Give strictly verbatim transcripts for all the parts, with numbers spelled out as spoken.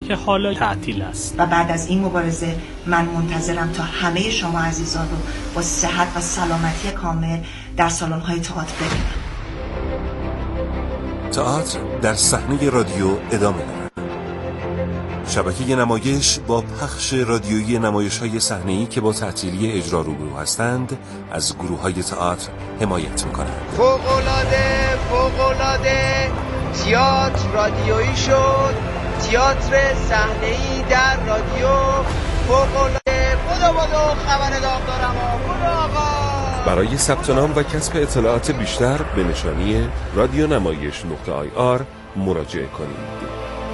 که حالا تعطیل است. و بعد از این مبارزه من منتظرم تا همه شما عزیزان رو با صحت و سلامتی کامل در سالن‌های تئاتر ببینم. تئاتر در صحنه رادیو ادامه دارد. شبکه نمایش با پخش رادیویی نمایش‌های صحنه‌ای که با تعطیلی اجرا روبرو هستند از گروه‌های تئاتر حمایت می‌کنند. فوق‌العاده فوق‌العاده تئاتر رادیویی شد. تئاتر صحنه‌ای در رادیو فوق‌العاده. بدو بدو خبر داغ دارم بدو آقا. برای ثبت نام و کسب اطلاعات بیشتر به نشانی رادیو نمایش نقطه آی آر مراجعه کنید.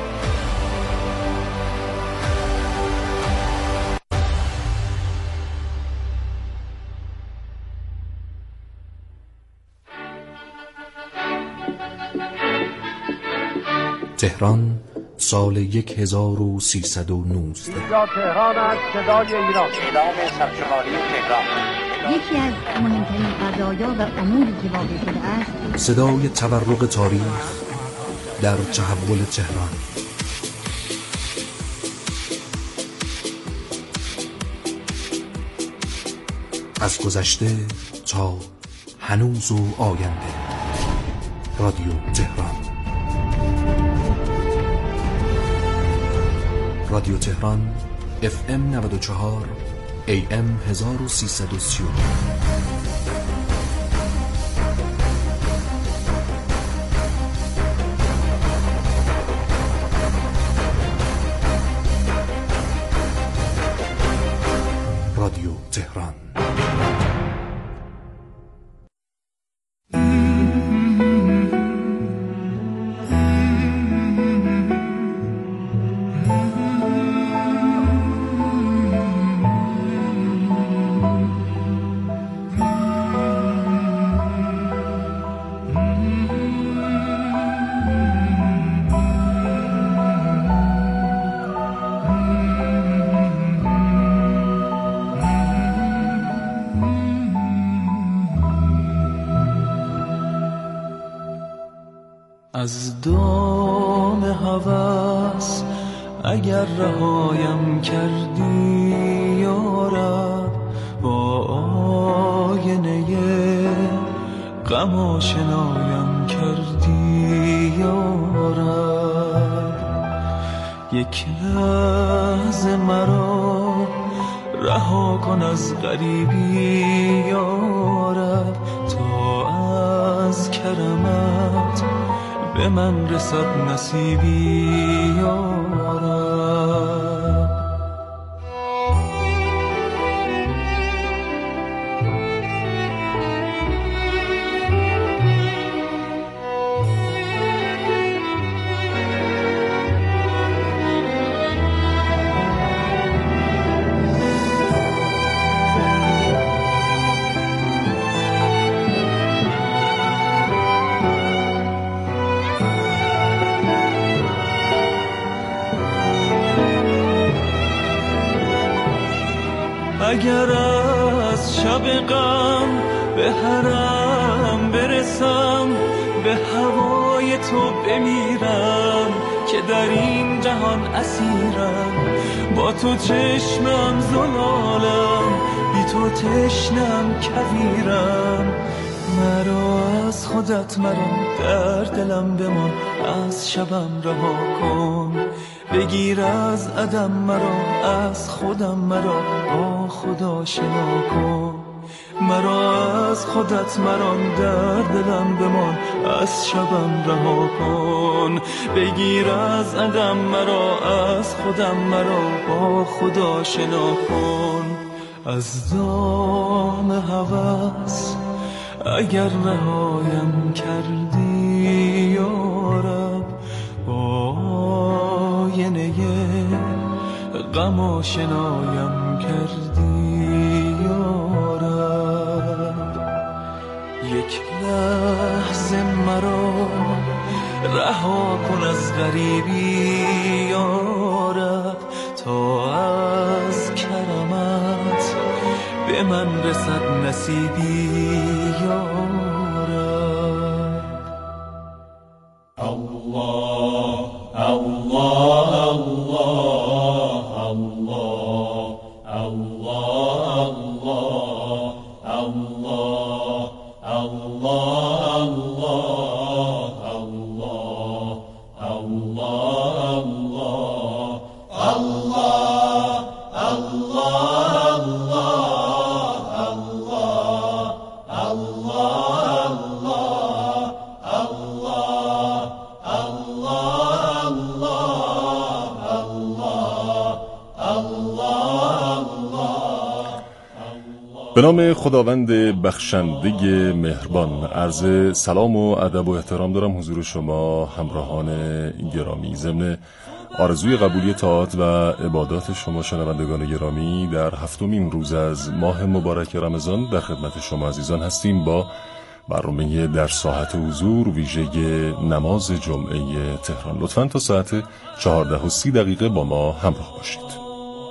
تهران سال یک هزار و سیصد و نوزده. اینجا تهران است، صدای ایران. اعلام سرشماری تهران. یکی از مهمترین قضایا و اموری که واقع شده است صدای تورق تاریخ در تحول تهران. از گذشته تا هنوز و آینده. رادیو تهران. رادیو تهران اف ام نود و چهار ای ام هزار و سیصد و سی و دو. رادیو تهران. از دام هوس اگر رهایم کردی یارب، با آینه غم آشنایم کردی یارب. یک لحظه مرا رها کن از غریبی یارب، تا از کرمت به من رسد نصیبی یارب. اگر از شب غم به حرم برسم، به هوای تو بمیرم که در این جهان اسیرم. با تو چشمم زلالم، بی تو تشنم کویرم. مرا از خودت مرا در دلم بمان، از شبم رها کن. بگیر از عدم مرا، از خودم مرا با خدا شنا کن. مرا از خودت مران در دلم بمان، از شبم رها کن. بگیر از عدم مرا، از خودم مرا با خدا شنا کن. از دام هوس اگر رهایم کردی یارب، با آینه غم آشنایم کردی یارب. یک لحظه مرا رها کن از غریبی یارب، تا از کرمت به من رسد نصیبی یارب. الله الله الله به نام خداوند بخشنده مهربان، عرض سلام و ادب و احترام دارم حضور شما همراهان گرامی. ضمن آرزوی قبولی طاعات و عبادات شما شنوندگان گرامی، در هفتمین روز از ماه مبارک رمضان در خدمت شما عزیزان هستیم با برنامه در ساعت حضور ویژه نماز جمعه تهران. لطفاً تا ساعت چهارده و سی دقیقه با ما همراه باشید.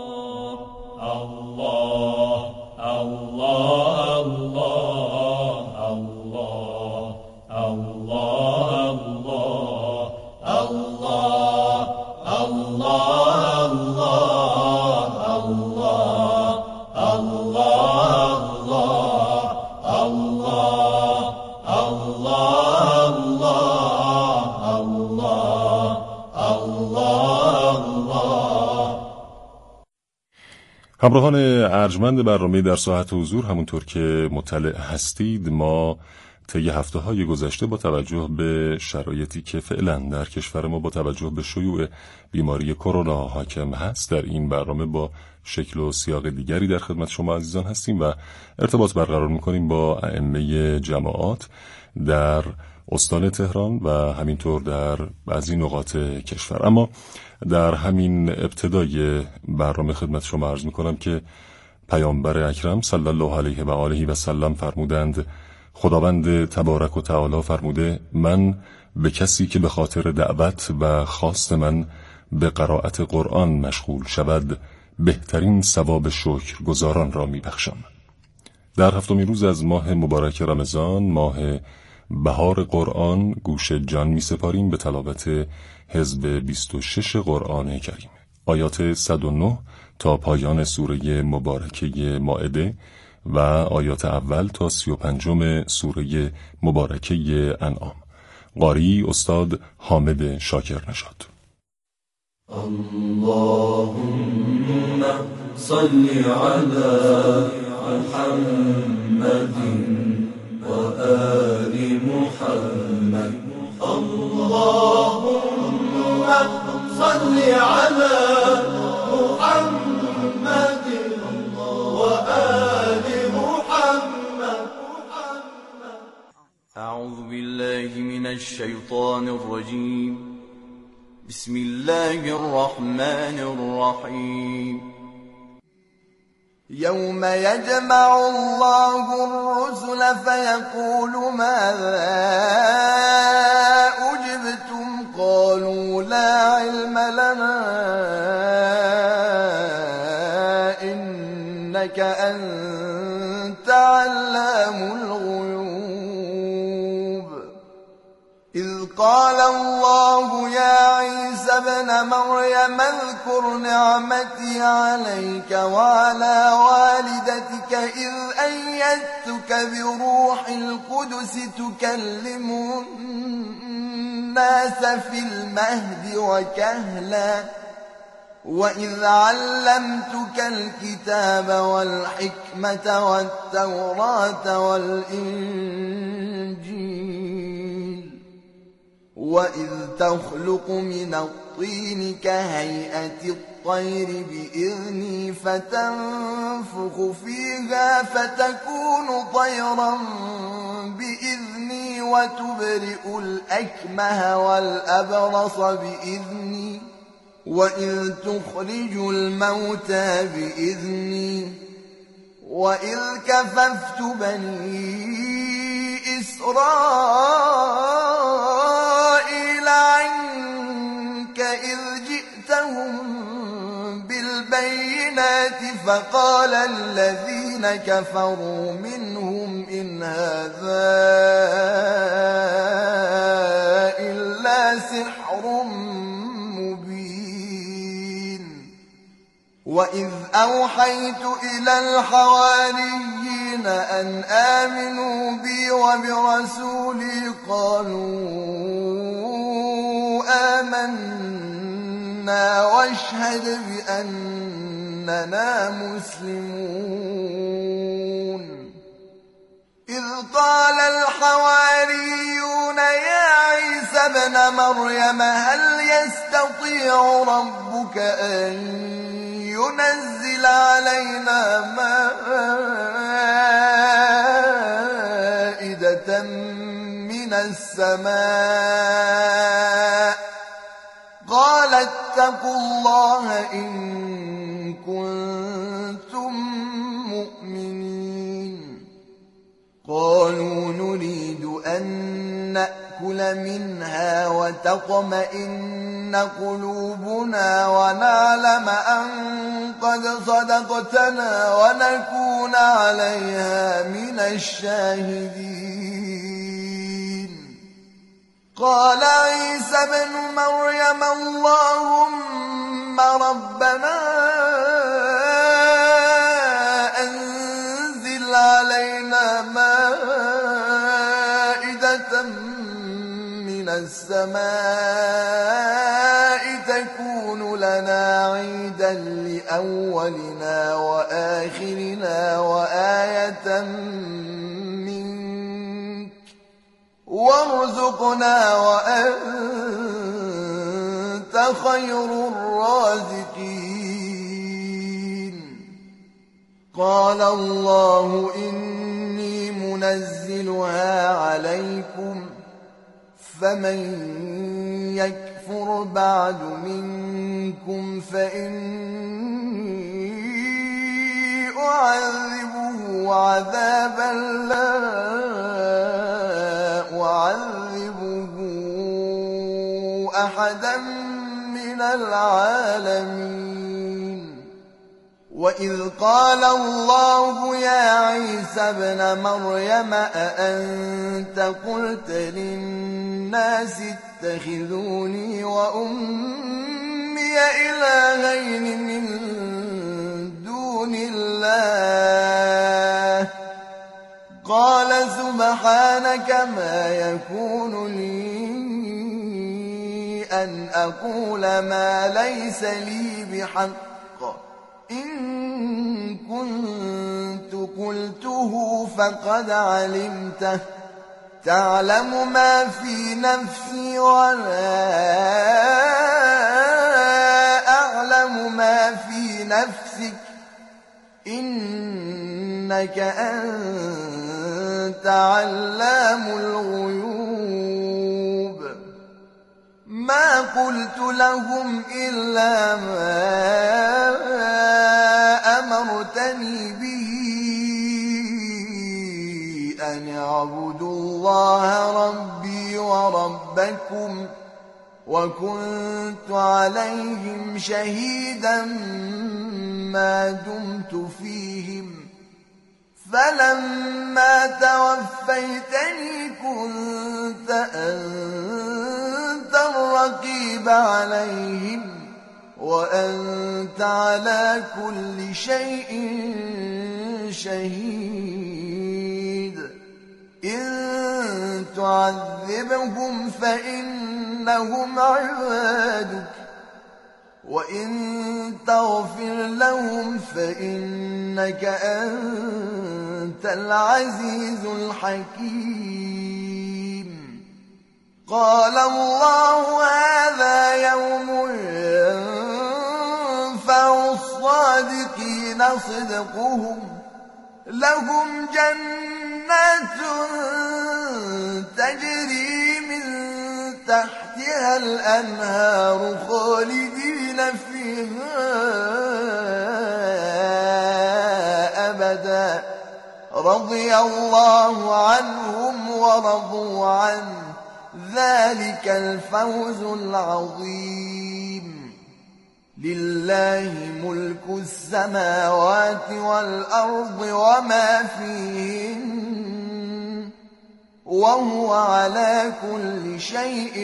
همراهان ارجمند برنامه در ساعت حضور، همونطور که مطلع هستید، ما طی هفته های گذشته با توجه به شرایطی که فعلا در کشور ما با توجه به شیوع بیماری کرونا حاکم هست، در این برنامه با شکل و سیاق دیگری در خدمت شما عزیزان هستیم و ارتباط برقرار میکنیم با ائمه جماعات در استان تهران و همینطور در بعضی نقاط کشور. اما در همین ابتدای برنامه خدمت شما عرض میکنم که پیامبر اکرم صلی الله علیه و آله و سلم فرمودند: خداوند تبارک و تعالی فرموده من به کسی که به خاطر دعوت و خواست من به قرائت قرآن مشغول شود بهترین ثواب شکر گزاران را میبخشم. در هفتمین روز از ماه مبارک رمضان، ماه بهار قرآن، گوش جان می سپاریم به تلاوت حزب بیست و شش قرآن کریم، آیات صد و نه تا پایان سوره مبارکه مائده و آیات اول تا سی و پنجم سوره مبارکه انعام. قاری استاد حامد شاکر نژاد. اللهم صل علی محمد و آل محمد. اللهم صل علی محمد و آل محمد. اعوذ بالله من الشیطان الرجیم. بسم الله الرحمن الرحیم. يوم يجمع الله الرسل فيقول ماذا أجبتم قالوا لا علم لنا إنك أنت علام الغيوب. إذ قال الله يا عيسى ابن مريم اذكر نعمتي عليك وعلى والدتك إذ أيدتك بروح القدس تكلم الناس في المهد وكهلا وإذ علمتك الكتاب والحكمة والتوراة والإنجيل وإذ تخلق من الطين كهيئة الطير بإذني فتنفخ فيها فتكون طيرا بإذني وتبرئ الأكمه والأبرص بإذني وإذ تخرج الموتى بإذني وإذ كففت بني إسرائيل عنك إذ جئتهم بالبينات فقال الذين كفروا منهم إن هذا إلا سحر مبين. وإذ أوحيت إلى الحواريين أن آمنوا بي وبرسولي قالوا آمنا واشهد بأننا مسلمون. إذ قال الحواريون يا عيسى ابن مريم هل يستطيع ربك أن ينزل علينا ماء من السماء قال اتقوا الله إن كنتم مؤمنين قالوا نريد أن نأكل منها وتطمئن قلوبنا ونعلم أن قد صدقتنا ونكون عليها من الشاهدين قال عيسى ابن مريم اللهم ربنا أنزل علينا مائدة من السماء تكون لنا عيدا لأولنا وآخرنا وآية منك وارزقنا وأنت خير الرازقين قال الله إني منزلها عليكم فمن يكفر بعد منكم فإني أعذبه عذابا لا أعذبه أحدا من العالمين وإذ قال الله يا عيسى ابن مريم أأنت قلت للناس اتخذوني وأمي إلهين من دون الله قال سبحانك ما يكون لي أن أقول ما ليس لي بحق إن كنت قلته فقد علمته تعلم ما في نفسي ولا أعلم ما في نفسك إنك أنت علام الغيوب ما قلت لهم إلا ما أمرتني به أن اعبدوا الله ربي وربكم وكنت عليهم شهيدا ما دمت فيهم فلما توفيتني كنت أنت الرقيب عليهم وأنت على كل شيء شهيد إن تعذبهم فإنهم عبادك وإن تغفر لهم فإنك أنت العزيز الحكيم قال الله هذا يوم ينفع الصادقين صدقهم لهم جنات تجري من تحتها الأنهار خالدين فيها أبدا رضي الله عنهم ورضوا عنه ذلك الفوز العظيم لله ملك السماوات والأرض وما فيهن وهو على كل شيء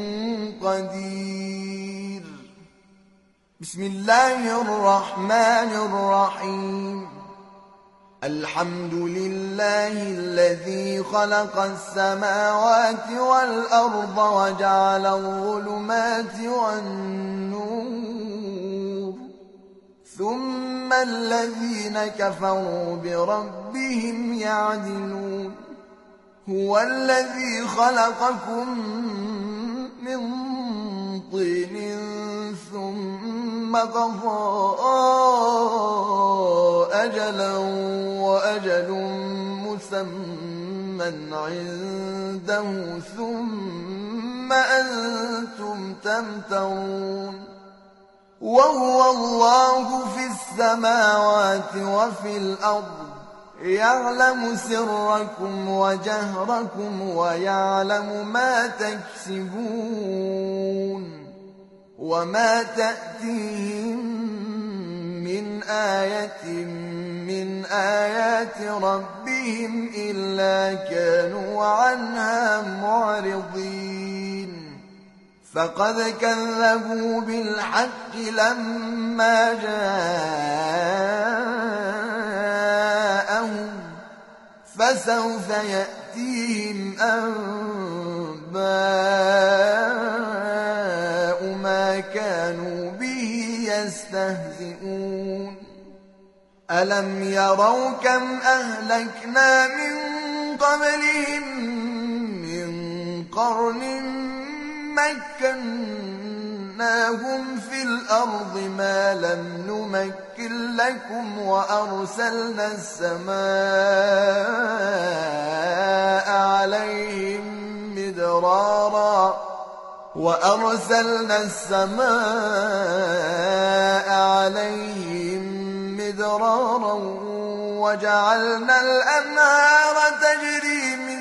قدير بسم الله الرحمن الرحيم الحمد لله الذي خلق السماوات والأرض وجعل الظلمات والنور ثم الذين كفروا بربهم يعدلون هو الذي خلقكم من طين ثم قضى أجلا وأجل مسمى من عنده ثم أنتم تمترون وهو الله في السماوات وفي الأرض يعلم سركم وجهركم ويعلم ما تكسبون وما تأتيهم من آية من آيات ربهم إلا كانوا عنها معرضين فقد كذبوا بالحق لما جاءهم فسوف يأتيهم أنباء ما كانوا به يستهزئون ألم يروا كم أهلكنا من قبلهم من قرن مكناهم في الأرض ما لم نمكن لكم وأرسلنا السماء عليهم مدرارا وأرسلنا السماء عليهم مدرارا وجعلنا الأنهار تجري من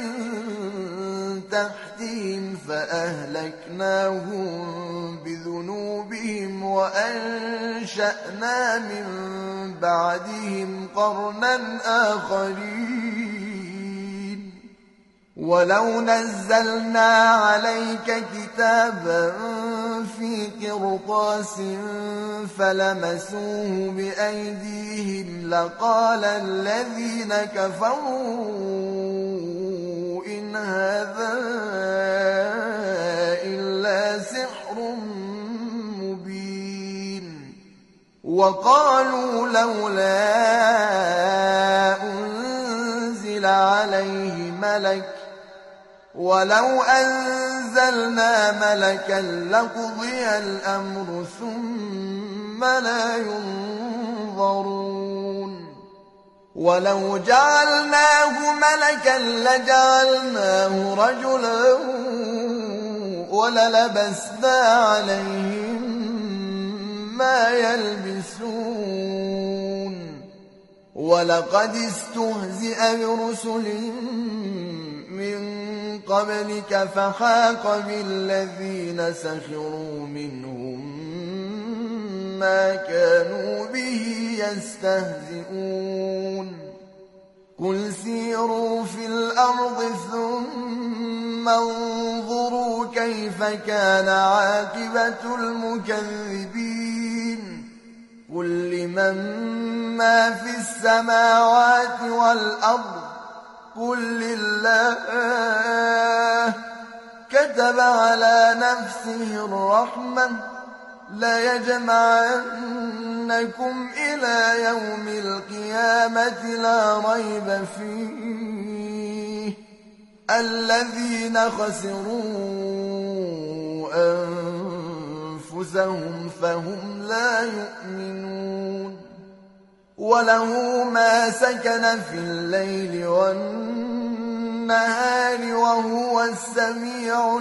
تحتهم فأهلكناهم بذنوبهم وأنشأنا من بعدهم قرنا آخرين ولو نزلنا عليك كتابا في قرطاس فلمسوه بأيديهم لقال الذين كفروا إن هذا إلا سحر مبين وقالوا لولا أنزل عليه ملك ولو أنزلنا ملكا لقضي الأمر ثم لا ينظرون ولو جعلناه ملكا لجعلناه رجلا وللبسنا عليهم ما يلبسون ولقد استهزئ برسل من قبلك فحاق بالذين سخروا منهم ما كانوا به يستهزئون قل سيروا في الأرض ثم انظروا كيف كان عاقبة المكذبين قل لمن ما في السماوات والأرض قل لله كتب على نفسه الرحمة ليجمعنكم إلى يوم القيامة لا ريب فيه الذين خسروا أنفسهم فهم لا يؤمنون وله ما سكن في الليل والنهار وهو السميع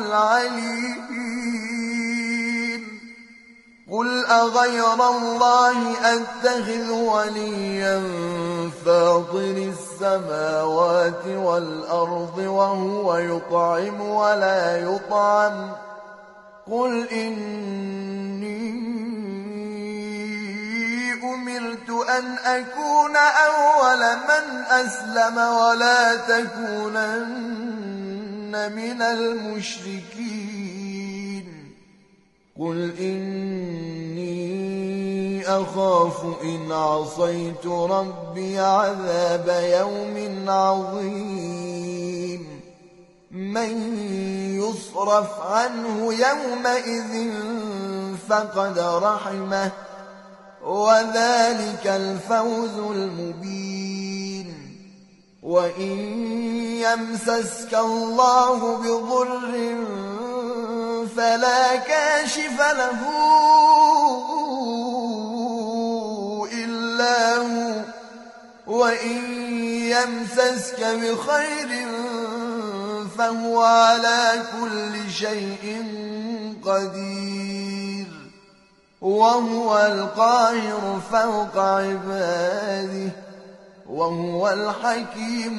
العليم قل أغير الله أتخذ وليا فاطر السماوات والأرض وهو يطعم ولا يطعم قل إني أمرت أن أكون أول من أسلم ولا تكونن من المشركين قل إني أخاف إن عصيت ربي عذاب يوم عظيم من يصرف عنه يومئذ فقد رحمه وذلك الفوز المبين وإن يمسسك الله بضر فلا كاشف له إلا هو وإن يمسسك بخير فهو على كل شيء قدير وهو القاهر فوق عباده وهو الحكيم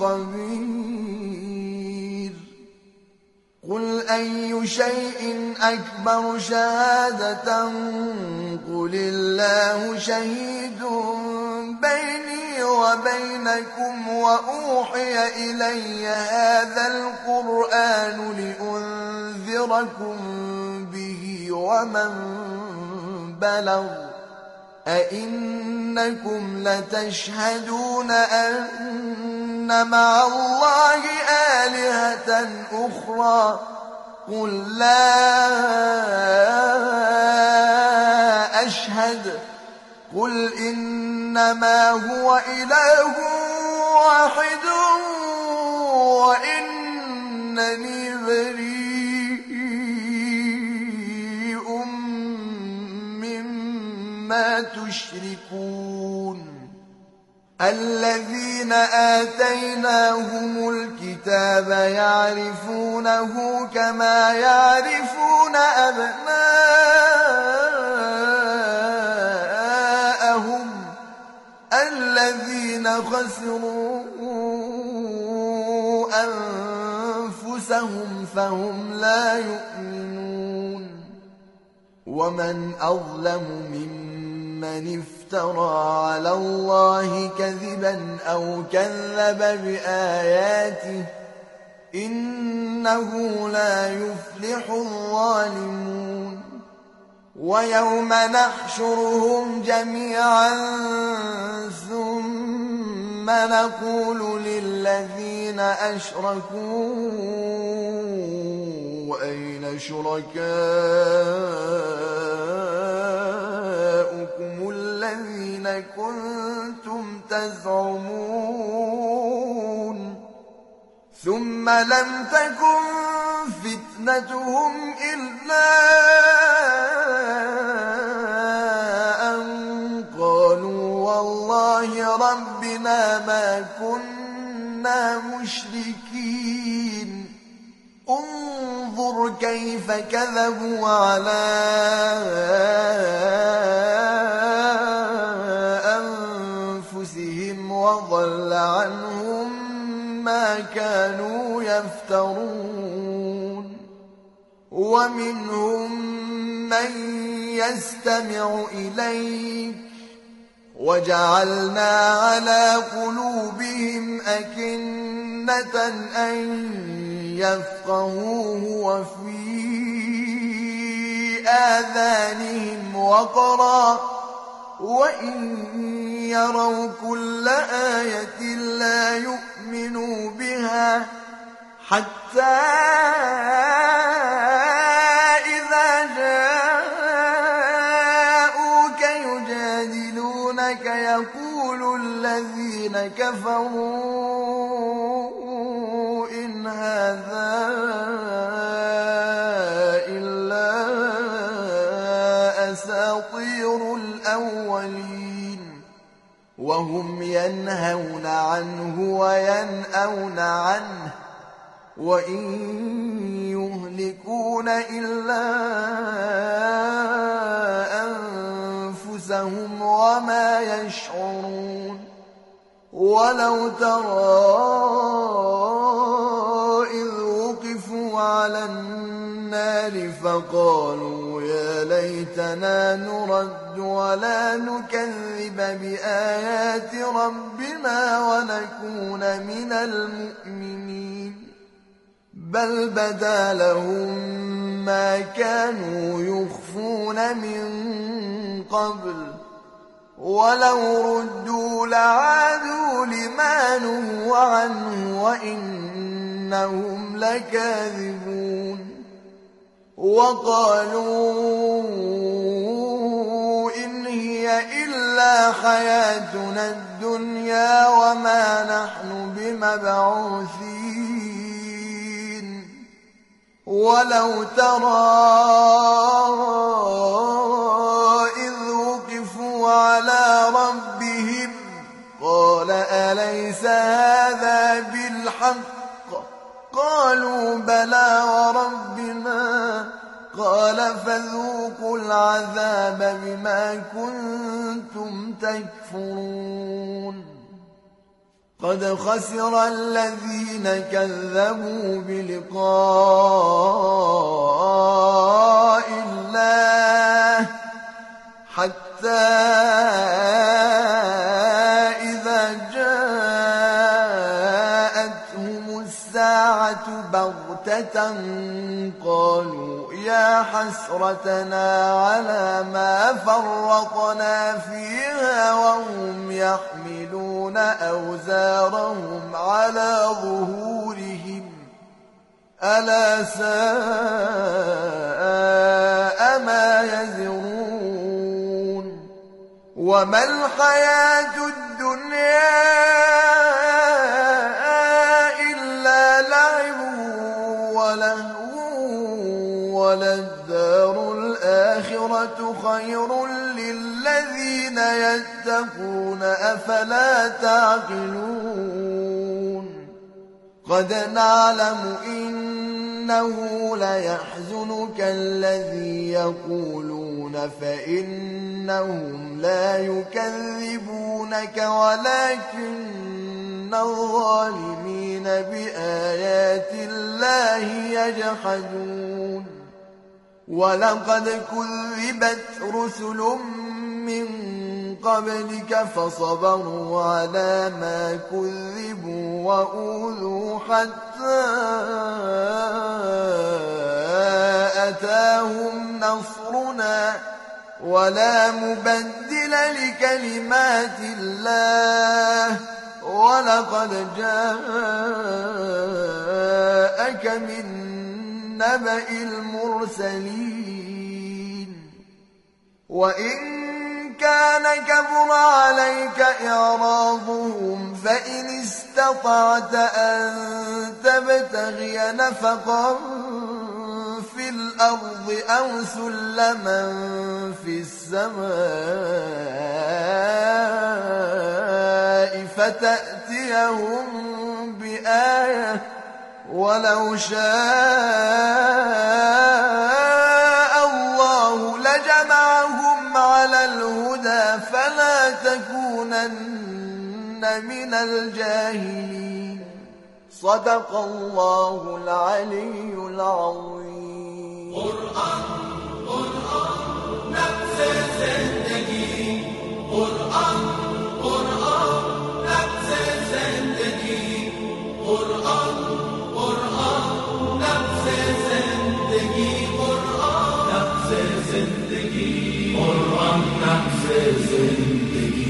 الخبير قل أي شيء أكبر شهادة قل الله شهيد بيني وبينكم وأوحي إلي هذا القرآن لأنذركم به ومن بلغ أئنكم لتشهدون أن مع الله آلهة أخرى قل لا أشهد قل إنما هو إله واحد وإنني بريء مما تشركون الذين آتيناهم الكتاب يعرفونه كما يعرفون أبناءهم الذين خسروا أنفسهم فهم لا يؤمنون ومن أظلم ممن افترى على الله كذبا أو كذب بآياته إنه لا يفلح الظالمون ويوم نحشرهم جميعا ثم نقول للذين أشركوا أين شركاؤكم الذين كنتم تزعمون ثم لم تكن فتنتهم إلا أن قالوا والله ربنا ما كنا مشركين انظر كيف كذبوا على أنفسهم وضل عنهم ما كانوا يفترون ومنهم من يستمع إليك وجعلنا على قلوبهم أكنة أن يفقهوه وفي آذانهم وقرا وإن يروا كل آية لا يؤمنوا بها حتى إذا جاءوك يجادلونك يقول الذين كفروا إن هذا إلا أساطير الأولين وهم ينهون عنه وينأون عنه وإن يهلكون إلا أنفسهم وما يشعرون ولو ترى إذ وقفوا على النار فقالوا يا ليتنا نرد ولا نكذب بآيات ربنا ونكون من المؤمنين بل بدا لهم ما كانوا يخفون من قبل ولو ردوا لعادوا لما نهوا عنه وإنهم لكاذبون وقالوا إن هي إلا حياتنا الدنيا وما نحن بمبعوثين ولو ترى إذ وقفوا على ربهم قال أليس هذا بالحق قال وأنتم تكفرون قد خسر الذين كذبوا بلقاء الله حتى إذا جاءتهم الساعة بغتة قالوا يا حسرتنا على ما فرطنا فيها وهم يحملون أوزارهم على ظهورهم ألا ساء ما يزرون وما الحياة الدنيا إلا لعب ولهو وللدار الآخرة خير للذين يتقون أفلا تعقلون قد نعلم إنه ليحزنك الذي يقولون فإنهم لا يكذبونك ولكن الظالمين بآيات الله يجحدون ولقد كذبت رسل من قبلك فصبروا على ما كذبوا وأوذوا حتى أتاهم نصرنا ولا مبدل لكلمات الله ولقد جاءك من نبأ المرسلين وإن كان كبر عليك إعراضهم فإن استطعت أن تبتغي نفقا في الأرض أو سلما في السماء فتأتيهم بآية ولو شاء الله لجمعهم على الهدى فلا تكونن من الجاهلين صدق الله العلي العظيم قرآن قرآن نفس زندگی قرآن قرآن نفس زندگی قرآن قرآن نفس زندگی قرآن نفس زندگی قرآن نفس زندگی.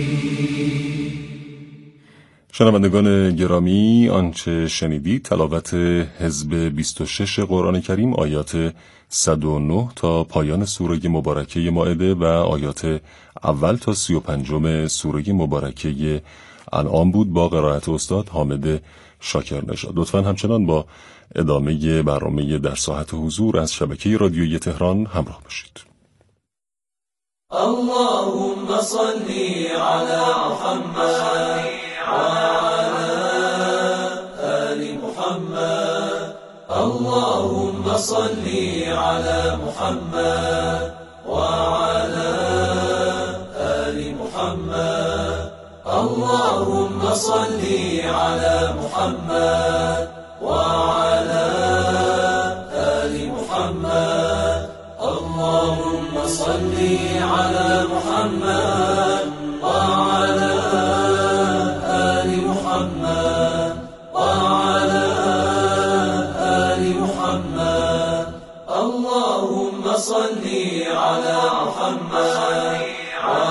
شنوندگان گرامی، آنچه شنیدید تلاوت حزب بیست و شش قرآن کریم آیات صد و نه تا پایان سوره مبارکه مائده و آیات اول تا سی و پنجم سوره مبارکه انعام بود با قرائت استاد حامد شاکرنژاد. لطفاً همچنان با ادامه برنامه در ساعت حضور از شبکه رادیویی تهران همراه باشید. اللهم صل على محمد وعلى آل محمد اللهم صل على محمد وعلى آل محمد اللهم صل على محمد وعلى آل محمد اللهم صل على محمد وعلى آل محمد وعلى آل محمد اللهم صل